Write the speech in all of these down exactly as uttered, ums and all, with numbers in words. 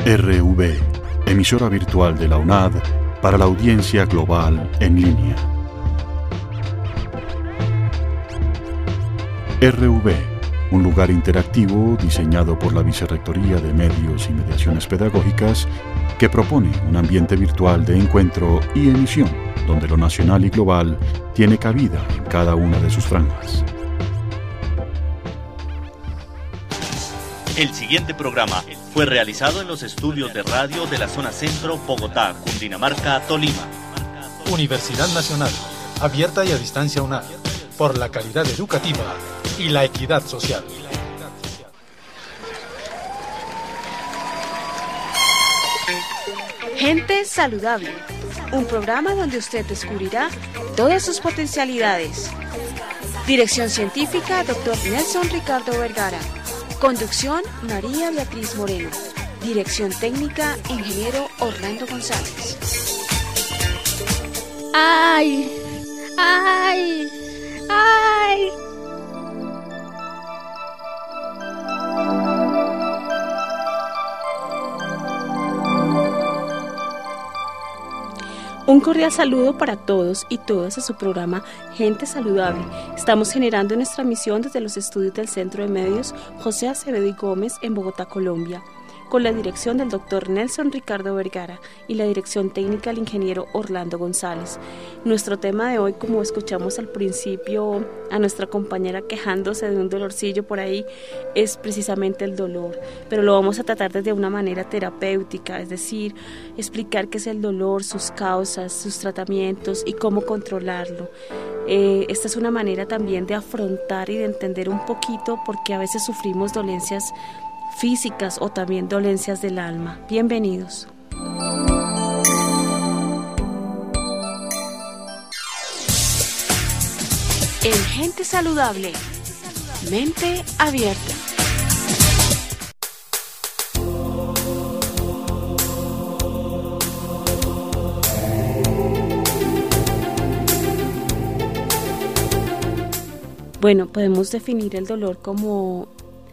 R V, emisora virtual de la U N A D para la audiencia global en línea. R V, un lugar interactivo diseñado por la Vicerrectoría de Medios y Mediaciones Pedagógicas que propone un ambiente virtual de encuentro y emisión donde lo nacional y global tiene cabida en cada una de sus franjas. El siguiente programa fue realizado en los estudios de radio de la zona centro, Bogotá, Cundinamarca, Tolima. Universidad Nacional, abierta y a distancia U N A D, por la calidad educativa y la equidad social. Gente Saludable, un programa donde usted descubrirá todas sus potencialidades. Dirección científica, doctor Nelson Ricardo Vergara. Conducción, María Beatriz Moreno. Dirección técnica, ingeniero Orlando González. ¡Ay! ¡Ay! ¡Ay! Un cordial saludo para todos y todas a su programa Gente Saludable. Estamos generando nuestra misión desde los estudios del Centro de Medios José Acevedo y Gómez en Bogotá, Colombia, con la dirección del doctor Nelson Ricardo Vergara y la dirección técnica del ingeniero Orlando González. Nuestro tema de hoy, como escuchamos al principio a nuestra compañera quejándose de un dolorcillo por ahí, es precisamente el dolor, pero lo vamos a tratar desde una manera terapéutica, es decir, explicar qué es el dolor, sus causas, sus tratamientos y cómo controlarlo. Eh, esta es una manera también de afrontar y de entender un poquito por qué a veces sufrimos dolencias físicas o también dolencias del alma. Bienvenidos. En Gente Saludable, mente abierta. Bueno, podemos definir el dolor como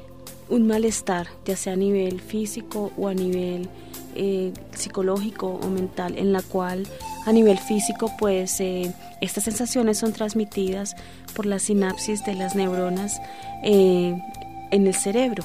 un malestar, ya sea a nivel físico o a nivel eh, psicológico o mental, en la cual a nivel físico pues eh, estas sensaciones son transmitidas por la sinapsis de las neuronas eh, en el cerebro.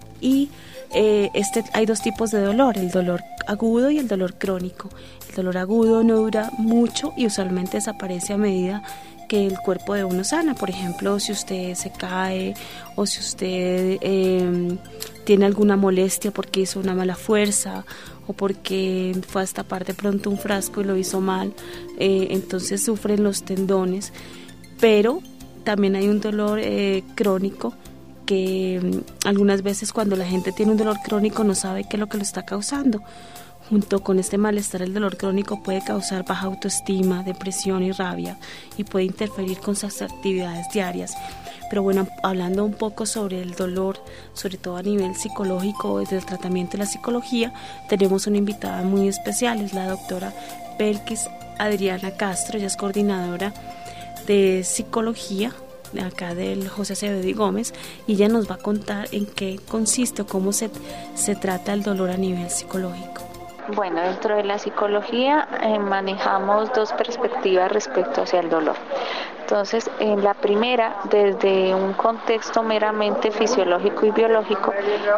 Y eh, este, hay dos tipos de dolor, el dolor agudo y el dolor crónico. El dolor agudo no dura mucho y usualmente desaparece a medida que el cuerpo de uno sana. Por ejemplo, si usted se cae o si usted eh, tiene alguna molestia porque hizo una mala fuerza o porque fue a destapar de pronto un frasco y lo hizo mal, eh, entonces sufren los tendones. Pero también hay un dolor eh, crónico que mm, algunas veces cuando la gente tiene un dolor crónico no sabe qué es lo que lo está causando. Junto con este malestar, el dolor crónico puede causar baja autoestima, depresión y rabia y puede interferir con sus actividades diarias. Pero bueno, hablando un poco sobre el dolor, sobre todo a nivel psicológico, desde el tratamiento de la psicología, tenemos una invitada muy especial, es la doctora Belkis Adriana Castro. Ella es coordinadora de psicología de acá del José Acevedo y Gómez, y ella nos va a contar en qué consiste o cómo se, se trata el dolor a nivel psicológico. Bueno, dentro de la psicología eh, manejamos dos perspectivas respecto hacia el dolor. Entonces, en la primera, desde un contexto meramente fisiológico y biológico,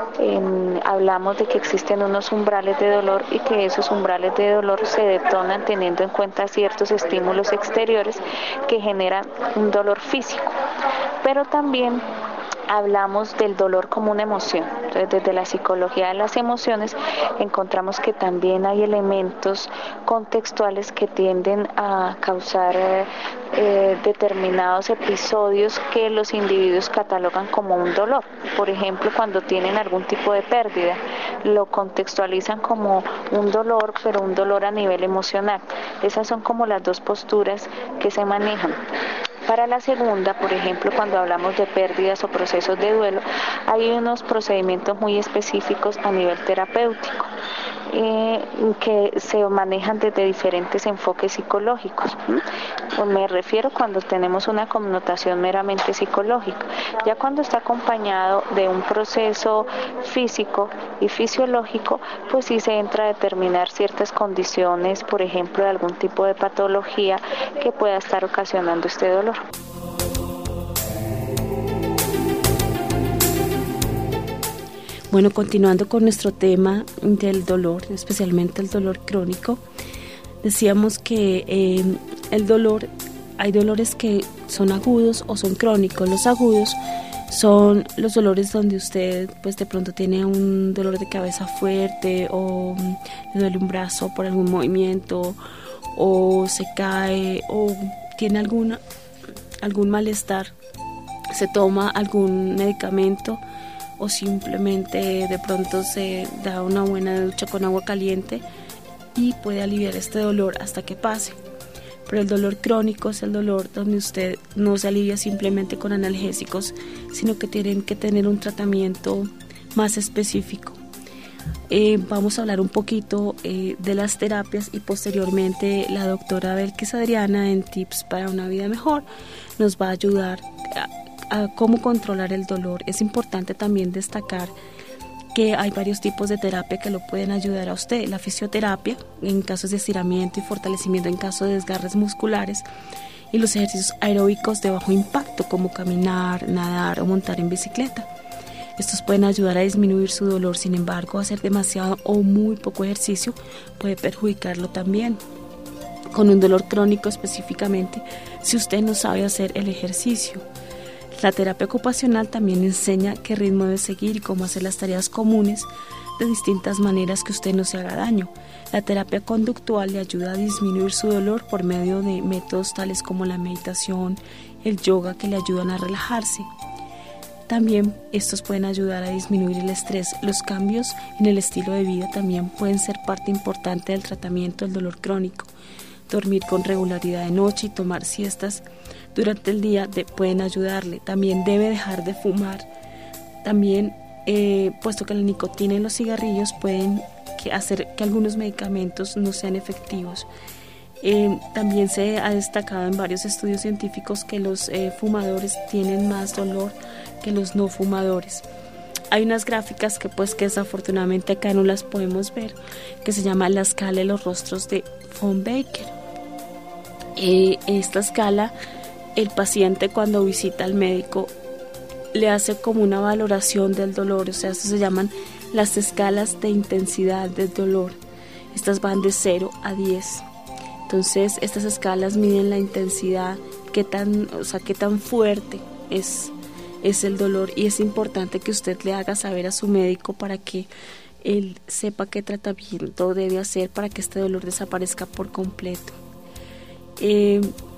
eh, hablamos de que existen unos umbrales de dolor y que esos umbrales de dolor se detonan teniendo en cuenta ciertos estímulos exteriores que generan un dolor físico. Pero también hablamos del dolor como una emoción. Entonces, desde la psicología de las emociones encontramos que también hay elementos contextuales que tienden a causar eh, determinados episodios que los individuos catalogan como un dolor. Por ejemplo, cuando tienen algún tipo de pérdida, lo contextualizan como un dolor, pero un dolor a nivel emocional. Esas son como las dos posturas que se manejan. Para la segunda, por ejemplo, cuando hablamos de pérdidas o procesos de duelo, hay unos procedimientos muy específicos a nivel terapéutico. eh, que se manejan desde diferentes enfoques psicológicos. ¿Mm? Me refiero cuando tenemos una connotación meramente psicológica. Ya cuando está acompañado de un proceso físico y fisiológico, pues sí se entra a determinar ciertas condiciones, por ejemplo, de algún tipo de patología que pueda estar ocasionando este dolor. Bueno, continuando con nuestro tema del dolor, especialmente el dolor crónico, decíamos que eh, el dolor, hay dolores que son agudos o son crónicos. Los agudos son los dolores donde usted pues de pronto tiene un dolor de cabeza fuerte o le duele un brazo por algún movimiento o se cae o tiene alguna, algún malestar, se toma algún medicamento o simplemente de pronto se da una buena ducha con agua caliente y puede aliviar este dolor hasta que pase. Pero el dolor crónico es el dolor donde usted no se alivia simplemente con analgésicos, sino que tienen que tener un tratamiento más específico. Eh, vamos a hablar un poquito eh, de las terapias y posteriormente la doctora Belkis Adriana en Tips para una vida mejor nos va a ayudar a a cómo controlar el dolor. Es importante también destacar que hay varios tipos de terapia que lo pueden ayudar a usted. La fisioterapia en casos de estiramiento y fortalecimiento en caso de desgarres musculares, y los ejercicios aeróbicos de bajo impacto como caminar, nadar o montar en bicicleta. Estos pueden ayudar a disminuir su dolor. Sin embargo, hacer demasiado o muy poco ejercicio puede perjudicarlo también. Con un dolor crónico específicamente, si usted no sabe hacer el ejercicio. La terapia ocupacional también enseña qué ritmo debe seguir y cómo hacer las tareas comunes de distintas maneras que usted no se haga daño. La terapia conductual le ayuda a disminuir su dolor por medio de métodos tales como la meditación, el yoga, que le ayudan a relajarse. También estos pueden ayudar a disminuir el estrés. Los cambios en el estilo de vida también pueden ser parte importante del tratamiento del dolor crónico. Dormir con regularidad de noche y tomar siestas durante el día de, pueden ayudarle. También debe dejar de fumar. También, eh, puesto que la nicotina y los cigarrillos pueden que hacer que algunos medicamentos no sean efectivos. Eh, también se ha destacado en varios estudios científicos que los eh, fumadores tienen más dolor que los no fumadores. Hay unas gráficas que pues que desafortunadamente acá no las podemos ver, que se llama la escala de los rostros de von Baker. Eh, esta escala, el paciente cuando visita al médico le hace como una valoración del dolor, o sea, eso se llaman las escalas de intensidad del dolor. Estas van de cero a diez. Entonces, estas escalas miden la intensidad, qué tan, o sea, qué tan fuerte es es el dolor, y es importante que usted le haga saber a su médico para que él sepa qué tratamiento debe hacer para que este dolor desaparezca por completo. Eh,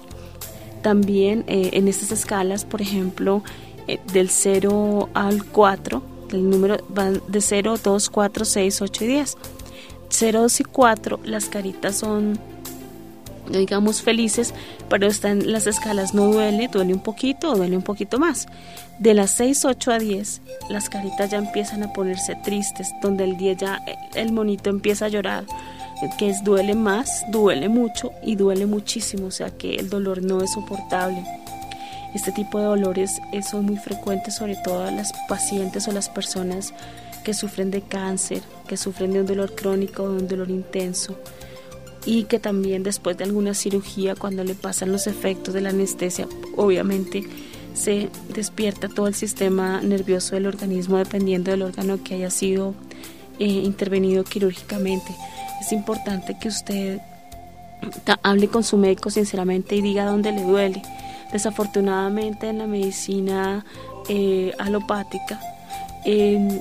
también eh, en estas escalas, por ejemplo, eh, del cero al cuatro, el número van de cero, dos, cuatro, seis, ocho y diez. cero, dos y cuatro, las caritas son, digamos, felices, pero están las escalas no duele, duele un poquito o duele un poquito más. De las seis, ocho a diez, las caritas ya empiezan a ponerse tristes, donde el diez ya el monito empieza a llorar, que es duele más, duele mucho y duele muchísimo, o sea que el dolor no es soportable. Este tipo de dolores son muy frecuentes, sobre todo en las pacientes o las personas que sufren de cáncer, que sufren de un dolor crónico, de un dolor intenso, y que también después de alguna cirugía, cuando le pasan los efectos de la anestesia, obviamente se despierta todo el sistema nervioso del organismo dependiendo del órgano que haya sido eh, intervenido quirúrgicamente. Es importante que usted ta- hable con su médico sinceramente y diga dónde le duele. Desafortunadamente en la medicina eh, alopática, eh,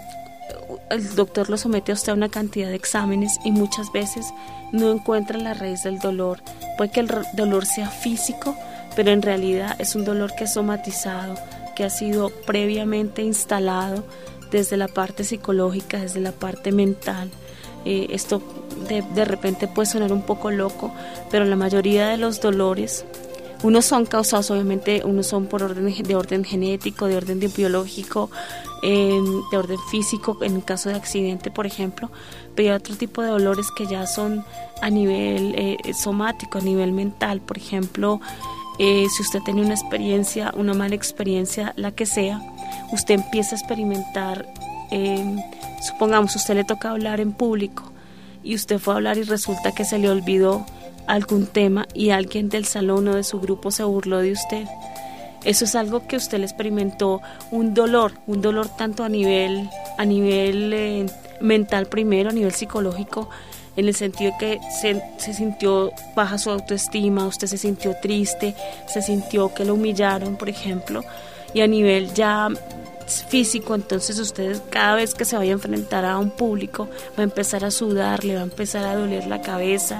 el doctor lo somete a usted a una cantidad de exámenes y muchas veces no encuentra la raíz del dolor. Puede que el dolor sea físico, pero en realidad es un dolor que es somatizado, que ha sido previamente instalado desde la parte psicológica, desde la parte mental. Eh, esto de, de repente puede sonar un poco loco, pero la mayoría de los dolores, unos son causados, obviamente, unos son por orden de orden genético, de orden biológico, eh, de orden físico en caso de accidente, por ejemplo, pero hay otro tipo de dolores que ya son a nivel eh, somático, a nivel mental. Por ejemplo, eh, si usted tiene una experiencia, una mala experiencia, la que sea, usted empieza a experimentar, eh, supongamos, usted le toca hablar en público y usted fue a hablar y resulta que se le olvidó algún tema y alguien del salón o de su grupo se burló de usted. Eso es algo que usted le experimentó un dolor, un dolor tanto a nivel, a nivel eh, mental primero, a nivel psicológico, en el sentido de que se, se sintió baja su autoestima, usted se sintió triste, se sintió que lo humillaron, por ejemplo, y a nivel ya físico, entonces usted cada vez que se vaya a enfrentar a un público va a empezar a sudar, le va a empezar a doler la cabeza,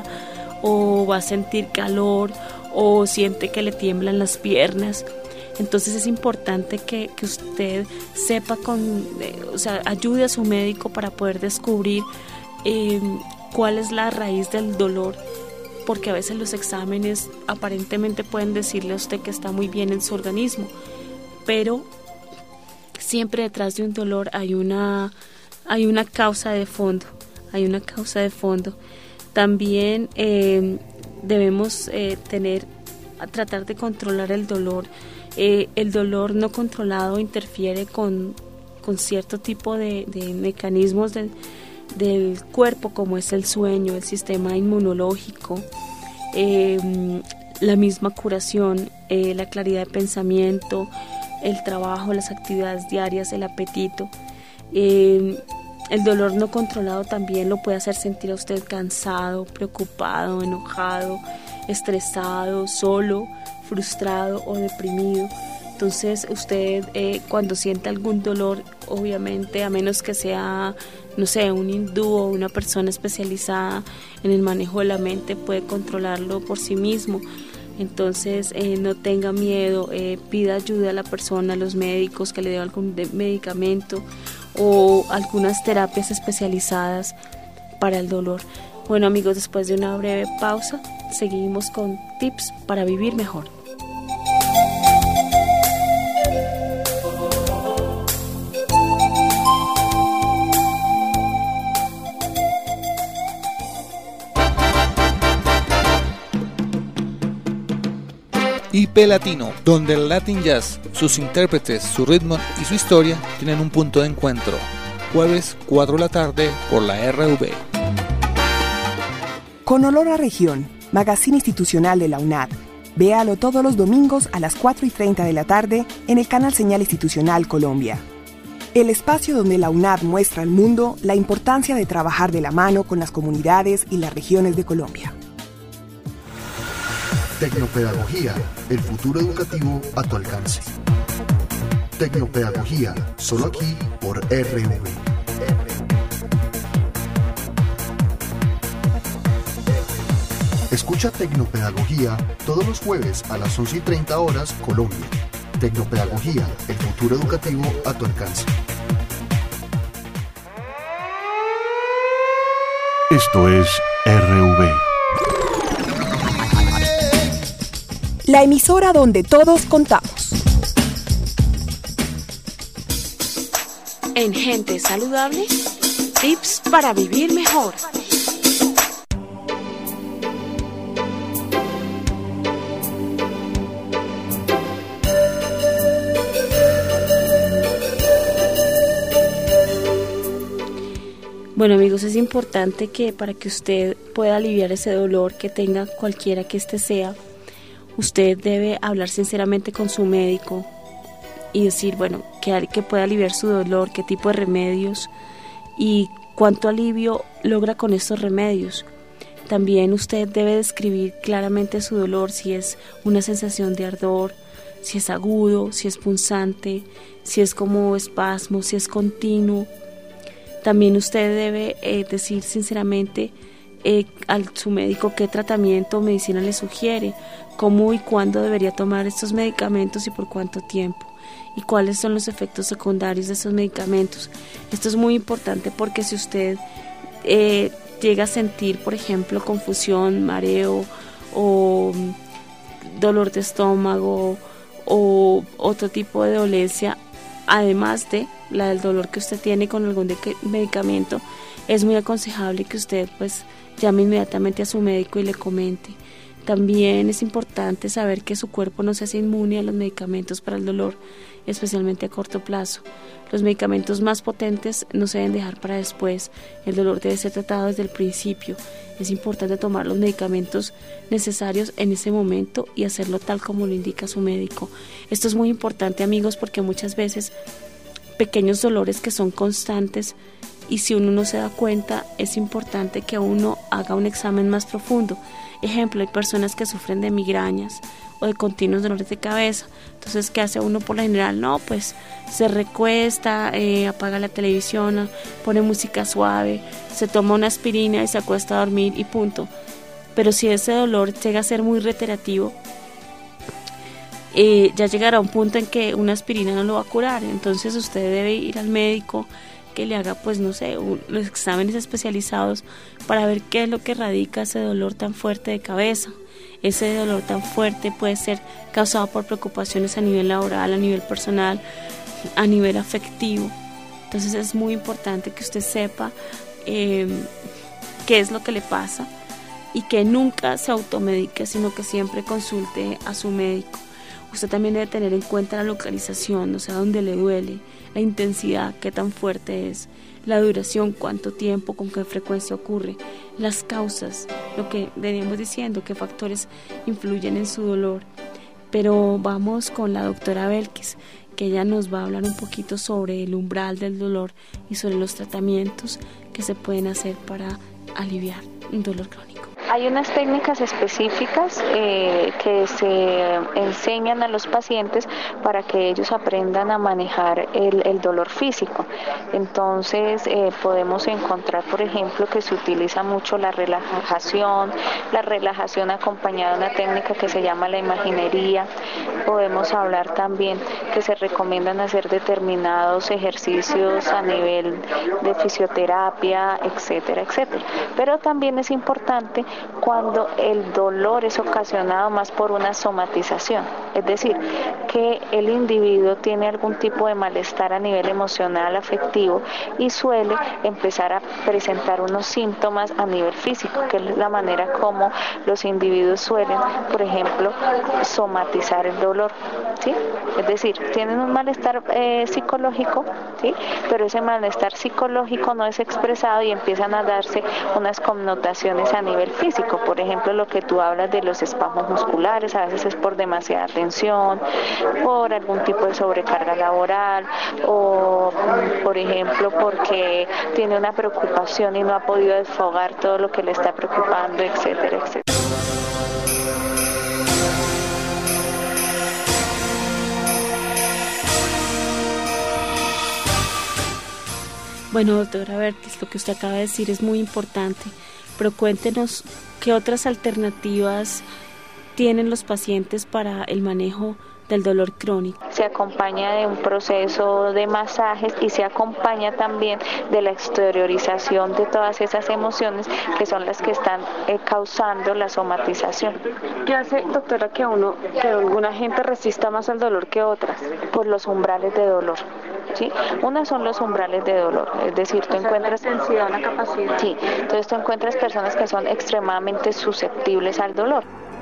o va a sentir calor, o siente que le tiemblan las piernas. Entonces es importante que, que usted sepa, con, eh, o sea, ayude a su médico para poder descubrir eh, cuál es la raíz del dolor, porque a veces los exámenes aparentemente pueden decirle a usted que está muy bien en su organismo, pero siempre detrás de un dolor hay una, hay una causa de fondo, hay una causa de fondo. También eh, debemos eh, tener, tratar de controlar el dolor. Eh, el dolor no controlado interfiere con, con cierto tipo de, de mecanismos de, del cuerpo, como es el sueño, el sistema inmunológico, eh, la misma curación, eh, la claridad de pensamiento, el trabajo, las actividades diarias, el apetito. Eh, el dolor no controlado también lo puede hacer sentir a usted cansado, preocupado, enojado, estresado, solo, frustrado o deprimido. Entonces usted eh, cuando siente algún dolor, obviamente, a menos que sea, no sé, un hindú o una persona especializada en el manejo de la mente, puede controlarlo por sí mismo. Entonces eh, no tenga miedo, eh, pida ayuda a la persona, a los médicos, que le den algún de- medicamento o algunas terapias especializadas para el dolor. Bueno, amigos, después de una breve pausa, seguimos con tips para vivir mejor. I P Latino, donde el Latin Jazz, sus intérpretes, su ritmo y su historia tienen un punto de encuentro. Jueves, cuatro de la tarde, por la R V. Con olor a región, magazine institucional de la UNAD. Véalo todos los domingos a las cuatro y treinta de la tarde en el canal Señal Institucional Colombia. El espacio donde la UNAD muestra al mundo la importancia de trabajar de la mano con las comunidades y las regiones de Colombia. Tecnopedagogía, el futuro educativo a tu alcance. Tecnopedagogía, solo aquí por R V. Escucha Tecnopedagogía todos los jueves a las once y treinta horas Colombia. Tecnopedagogía, el futuro educativo a tu alcance. Esto es R V. La emisora donde todos contamos. En Gente Saludable, tips para vivir mejor. Bueno, amigos, es importante que para que usted pueda aliviar ese dolor que tenga, cualquiera que este sea, usted debe hablar sinceramente con su médico y decir, bueno, que, que puede aliviar su dolor, qué tipo de remedios y cuánto alivio logra con estos remedios. También usted debe describir claramente su dolor, si es una sensación de ardor, si es agudo, si es punzante, si es como espasmo, si es continuo. También usted debe eh, decir sinceramente eh, a su médico qué tratamiento o medicina le sugiere, cómo y cuándo debería tomar estos medicamentos y por cuánto tiempo, y cuáles son los efectos secundarios de estos medicamentos. Esto es muy importante porque si usted eh, llega a sentir, por ejemplo, confusión, mareo o dolor de estómago o otro tipo de dolencia, además de la del dolor que usted tiene con algún de- medicamento, es muy aconsejable que usted pues llame inmediatamente a su médico y le comente. También es importante saber que su cuerpo no se hace inmune a los medicamentos para el dolor, especialmente a corto plazo. Los medicamentos más potentes no se deben dejar para después. El dolor debe ser tratado desde el principio. Es importante tomar los medicamentos necesarios en ese momento y hacerlo tal como lo indica su médico. Esto es muy importante, amigos, porque muchas veces pequeños dolores que son constantes, y si uno no se da cuenta, es importante que uno haga un examen más profundo. Ejemplo, hay personas que sufren de migrañas o de continuos dolores de cabeza. Entonces, ¿qué hace uno por lo general? No, pues se recuesta, eh, apaga la televisión, pone música suave, se toma una aspirina y se acuesta a dormir y punto. Pero si ese dolor llega a ser muy reiterativo, eh, ya llegará un punto en que una aspirina no lo va a curar. Entonces usted debe ir al médico que le haga, pues no sé, un, los exámenes especializados para ver qué es lo que radica ese dolor tan fuerte de cabeza. Ese dolor tan fuerte puede ser causado por preocupaciones a nivel laboral, a nivel personal, a nivel afectivo. Entonces es muy importante que usted sepa eh, qué es lo que le pasa y que nunca se automedique, sino que siempre consulte a su médico. Usted también debe tener en cuenta la localización, o sea, dónde le duele, la intensidad, qué tan fuerte es, la duración, cuánto tiempo, con qué frecuencia ocurre, las causas, lo que veníamos diciendo, qué factores influyen en su dolor. Pero vamos con la doctora Belkis, que ella nos va a hablar un poquito sobre el umbral del dolor y sobre los tratamientos que se pueden hacer para aliviar un dolor crónico. Hay unas técnicas específicas eh, que se enseñan a los pacientes para que ellos aprendan a manejar el, el dolor físico. Entonces eh, podemos encontrar, por ejemplo, que se utiliza mucho la relajación, la relajación acompañada de una técnica que se llama la imaginería. Podemos hablar también que se recomiendan hacer determinados ejercicios a nivel de fisioterapia, etcétera, etcétera. Pero también es importante cuando el dolor es ocasionado más por una somatización, es decir, que el individuo tiene algún tipo de malestar a nivel emocional, afectivo, y suele empezar a presentar unos síntomas a nivel físico, que es la manera como los individuos suelen, por ejemplo, somatizar el dolor, ¿sí? Es decir, tienen un malestar eh, psicológico, ¿sí? Pero ese malestar psicológico no es expresado y empiezan a darse unas connotaciones a nivel físico. Por ejemplo, lo que tú hablas de los espasmos musculares, a veces es por demasiada tensión, por algún tipo de sobrecarga laboral o, por ejemplo, porque tiene una preocupación y no ha podido desfogar todo lo que le está preocupando, etcétera, etcétera. Bueno, doctora Belkis, lo que usted acaba de decir es muy importante, pero cuéntenos qué otras alternativas tienen los pacientes para el manejo del dolor crónico. Se acompaña de un proceso de masajes y se acompaña también de la exteriorización de todas esas emociones que son las que están eh, causando la somatización. ¿Qué hace, doctora, que uno, que alguna gente resista más al dolor que otras? Por los umbrales de dolor. ¿Sí? Una son los umbrales de dolor, es decir, tú o sea, encuentras la intensidad, la capacidad. Sí, entonces tú encuentras personas que son extremadamente susceptibles al dolor.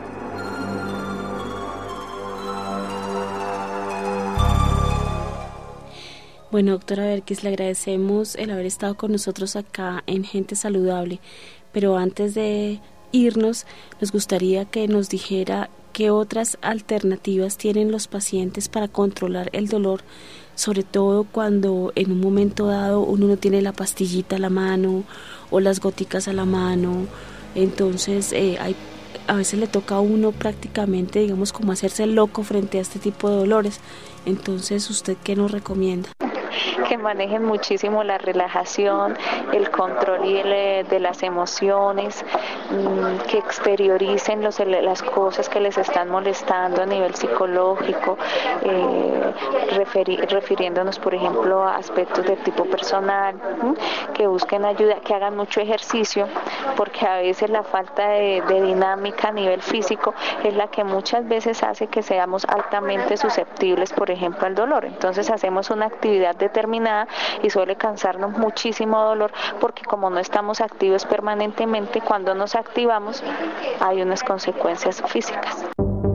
Bueno, doctora Belkis, le agradecemos el haber estado con nosotros acá en Gente Saludable, pero antes de irnos, nos gustaría que nos dijera qué otras alternativas tienen los pacientes para controlar el dolor, sobre todo cuando en un momento dado uno no tiene la pastillita a la mano o las goticas a la mano. Entonces eh, hay, a veces le toca a uno prácticamente, digamos, como hacerse loco frente a este tipo de dolores. Entonces, ¿usted qué nos recomienda? Que manejen muchísimo la relajación, el control y el, de las emociones, mmm, que exterioricen los, las cosas que les están molestando a nivel psicológico, eh, referi, refiriéndonos, por ejemplo, a aspectos de tipo personal, mmm, que busquen ayuda, que hagan mucho ejercicio, porque a veces la falta de, de dinámica a nivel físico es la que muchas veces hace que seamos altamente susceptibles, por ejemplo, al dolor. Entonces hacemos una actividad determinada determinada y suele causarnos muchísimo dolor porque como no estamos activos permanentemente, cuando nos activamos hay unas consecuencias físicas.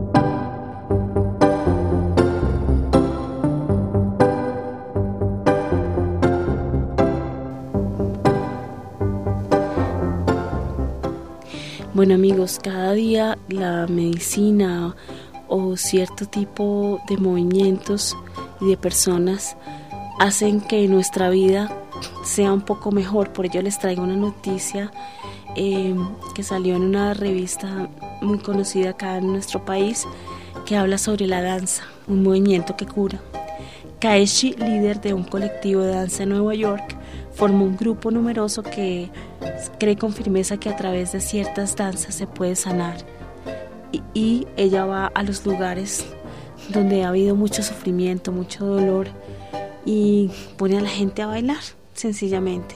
Bueno amigos, cada día la medicina o cierto tipo de movimientos y de personas hacen que nuestra vida sea un poco mejor. Por ello les traigo una noticia eh, que salió en una revista muy conocida acá en nuestro país, que habla sobre la danza, un movimiento que cura. Kaeshi, líder de un colectivo de danza en Nueva York, formó un grupo numeroso que cree con firmeza que a través de ciertas danzas se puede sanar. Y, y ella va a los lugares donde ha habido mucho sufrimiento, mucho dolor, y pone a la gente a bailar, sencillamente.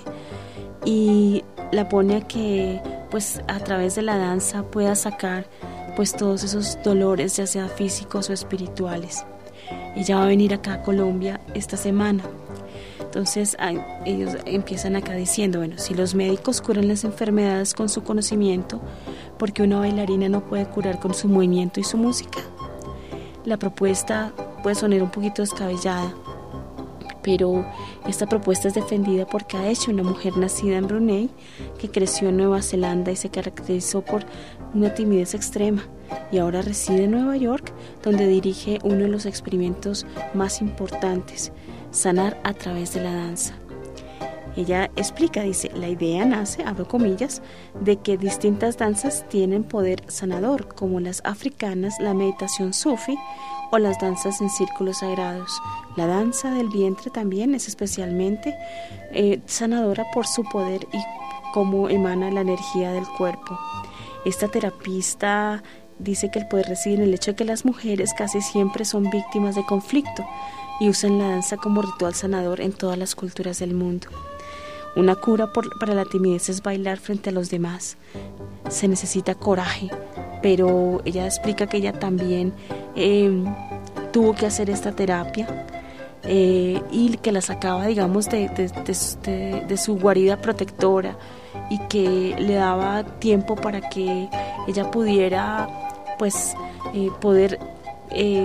Y la pone a que, pues, a través de la danza pueda sacar, pues, todos esos dolores, ya sea físicos o espirituales. Ella va a venir acá a Colombia esta semana. Entonces ellos empiezan acá diciendo, bueno, si los médicos curan las enfermedades con su conocimiento, ¿por qué una bailarina no puede curar con su movimiento y su música? La propuesta puede sonar un poquito descabellada, pero esta propuesta es defendida por Kaeshi, una mujer nacida en Brunei, que creció en Nueva Zelanda y se caracterizó por una timidez extrema, y ahora reside en Nueva York, donde dirige uno de los experimentos más importantes, sanar a través de la danza. Ella explica, dice, la idea nace, abro comillas, de que distintas danzas tienen poder sanador, como las africanas, la meditación sufi o las danzas en círculos sagrados. La danza del vientre también es especialmente eh, sanadora por su poder y cómo emana la energía del cuerpo. Esta terapista dice que el poder reside en el hecho de que las mujeres casi siempre son víctimas de conflicto y usan la danza como ritual sanador en todas las culturas del mundo. Una cura por, para la timidez es bailar frente a los demás. Se necesita coraje, pero ella explica que ella también eh, tuvo que hacer esta terapia eh, y que la sacaba, digamos, de, de, de, de, de su guarida protectora y que le daba tiempo para que ella pudiera, pues, eh, poder eh,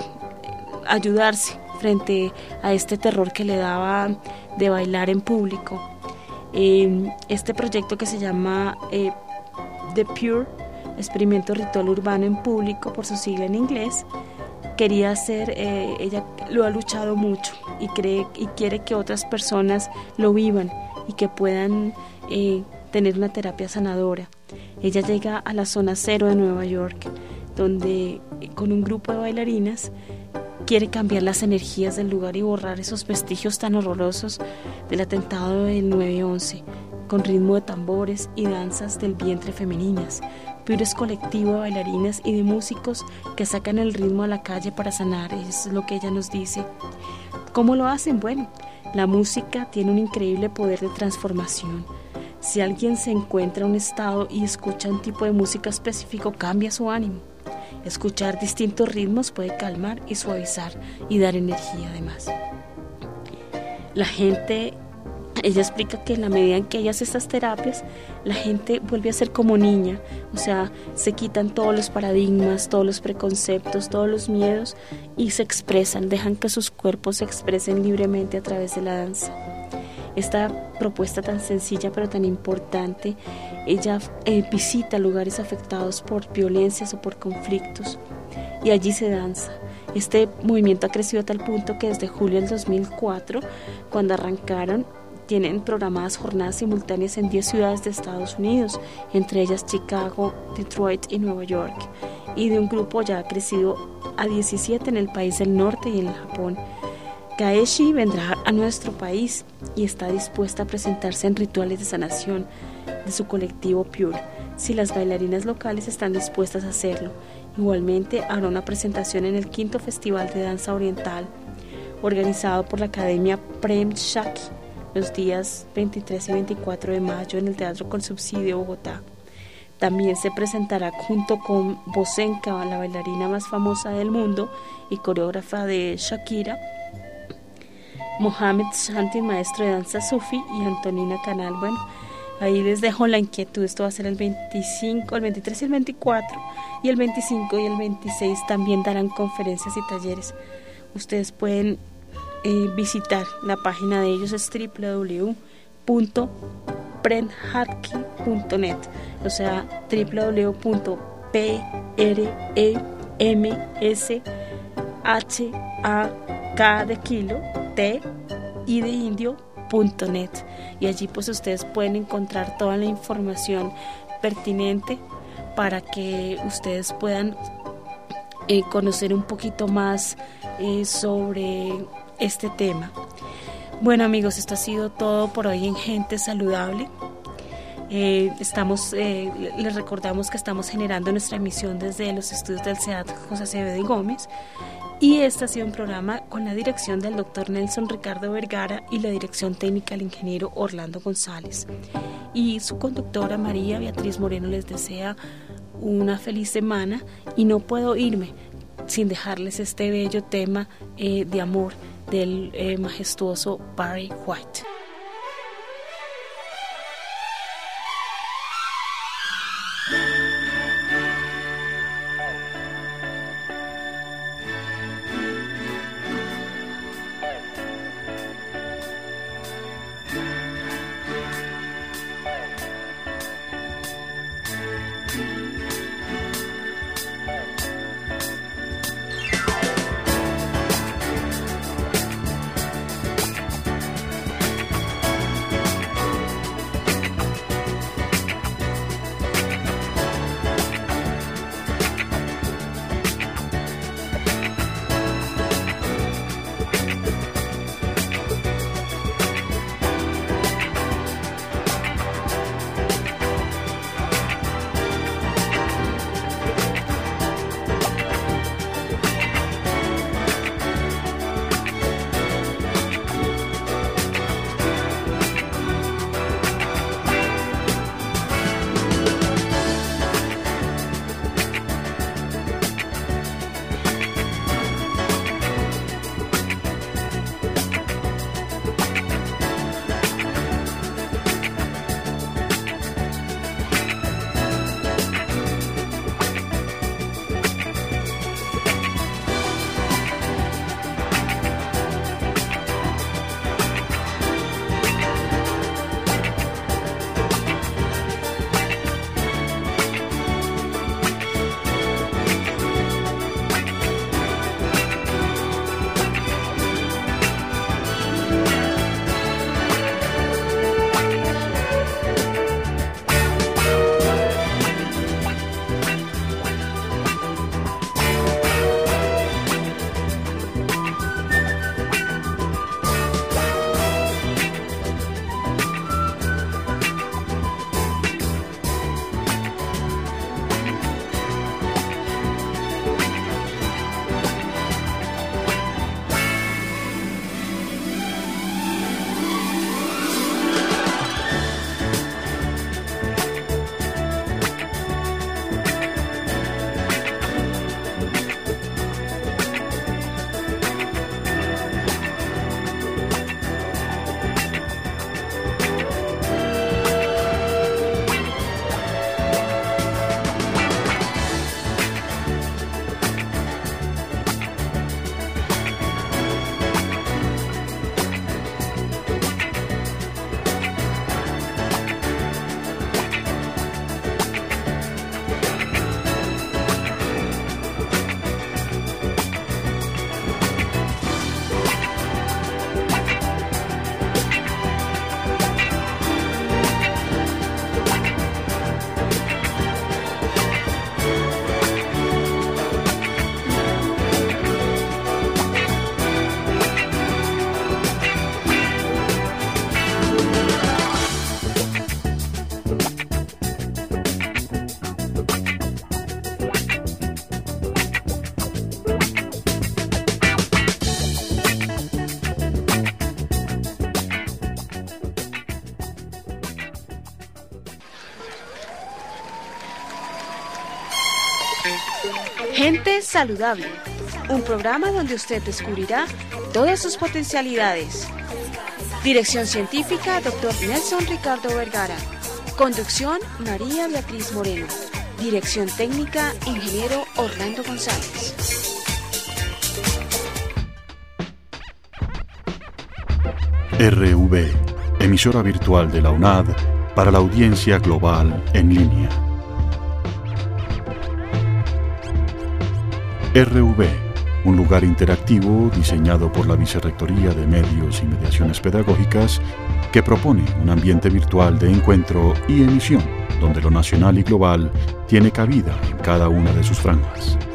ayudarse frente a este terror que le daba de bailar en público. Eh, este proyecto que se llama eh, The Pure, Experimento Ritual Urbano en Público, por su sigla en inglés, quería hacer, eh, ella lo ha luchado mucho y cree y quiere que otras personas lo vivan y que puedan eh, tener una terapia sanadora. Ella llega a la zona cero de Nueva York, donde con un grupo de bailarinas quiere cambiar las energías del lugar y borrar esos vestigios tan horrorosos del atentado del nueve once, con ritmo de tambores y danzas del vientre femeninas. Pure es colectivo de bailarinas y de músicos que sacan el ritmo a la calle para sanar, eso es lo que ella nos dice. ¿Cómo lo hacen? Bueno, la música tiene un increíble poder de transformación. Si alguien se encuentra en un estado y escucha un tipo de música específico, cambia su ánimo. Escuchar distintos ritmos puede calmar y suavizar y dar energía además. La gente, ella explica que en la medida en que ella hace estas terapias, la gente vuelve a ser como niña, o sea, se quitan todos los paradigmas, todos los preconceptos, todos los miedos y se expresan, dejan que sus cuerpos se expresen libremente a través de la danza. Esta propuesta tan sencilla pero tan importante, ella eh, visita lugares afectados por violencias o por conflictos y allí se danza. Este movimiento ha crecido a tal punto que desde julio del dos mil cuatro, cuando arrancaron, tienen programadas jornadas simultáneas en diez ciudades de Estados Unidos, entre ellas Chicago, Detroit y Nueva York, y de un grupo ya ha crecido a diecisiete en el país del norte y en el Japón. Kaeshi vendrá a nuestro país y está dispuesta a presentarse en rituales de sanación de su colectivo Pure, si las bailarinas locales están dispuestas a hacerlo. Igualmente habrá una presentación en el quinto Festival de Danza Oriental, organizado por la Academia Prem Shaki, los días veintitrés y veinticuatro de mayo en el Teatro con Subsidio, Bogotá. También se presentará junto con Bosenka, la bailarina más famosa del mundo y coreógrafa de Shakira, Mohamed Shanti, maestro de danza sufi, y Antonina Canal. Bueno, ahí les dejo la inquietud. Esto va a ser el veinticinco, el veintitrés y el veinticuatro, y el veinticinco y el veintiséis también darán conferencias y talleres. Ustedes pueden eh, visitar la página de ellos, es doble u doble u doble u punto premhatki punto net, o sea, doble u doble u doble u punto p r e m s h a k de kilo, t y de indio punto net, y allí pues ustedes pueden encontrar toda la información pertinente para que ustedes puedan eh, conocer un poquito más eh, sobre este tema. Bueno, amigos, esto ha sido todo por hoy en Gente Saludable. Eh, estamos, eh, les recordamos que estamos generando nuestra emisión desde los estudios del C E A T José Acevedo y Gómez, y este ha sido un programa con la dirección del doctor Nelson Ricardo Vergara y la dirección técnica del ingeniero Orlando González, y su conductora María Beatriz Moreno les desea una feliz semana, y no puedo irme sin dejarles este bello tema eh, de amor del eh, majestuoso Barry White. Gente Saludable, un programa donde usted descubrirá todas sus potencialidades. Dirección científica, doctor Nelson Ricardo Vergara. Conducción, María Beatriz Moreno. Dirección técnica, ingeniero Orlando González. R V, emisora virtual de la UNAD para la audiencia global en línea. R V, un lugar interactivo diseñado por la Vicerrectoría de Medios y Mediaciones Pedagógicas que propone un ambiente virtual de encuentro y emisión donde lo nacional y global tiene cabida en cada una de sus franjas.